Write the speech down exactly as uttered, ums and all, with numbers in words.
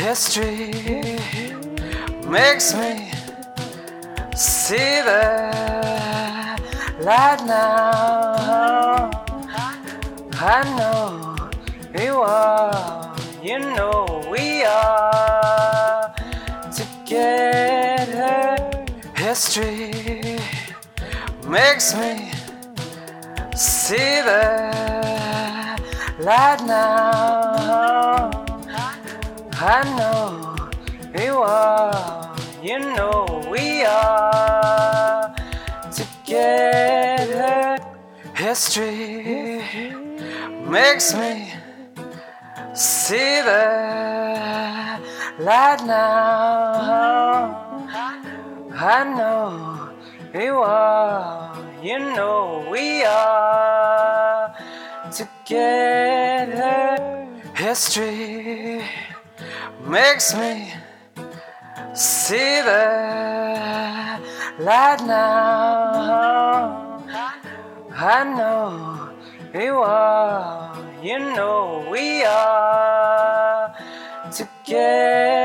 History makes me see the light now. I know you are, you know we are together. History makes me see the light now. I know you are, you know we are together. History makes me see the light now. I know you are, you know we are together. History makes me see the light now. I know you are, you know we are together.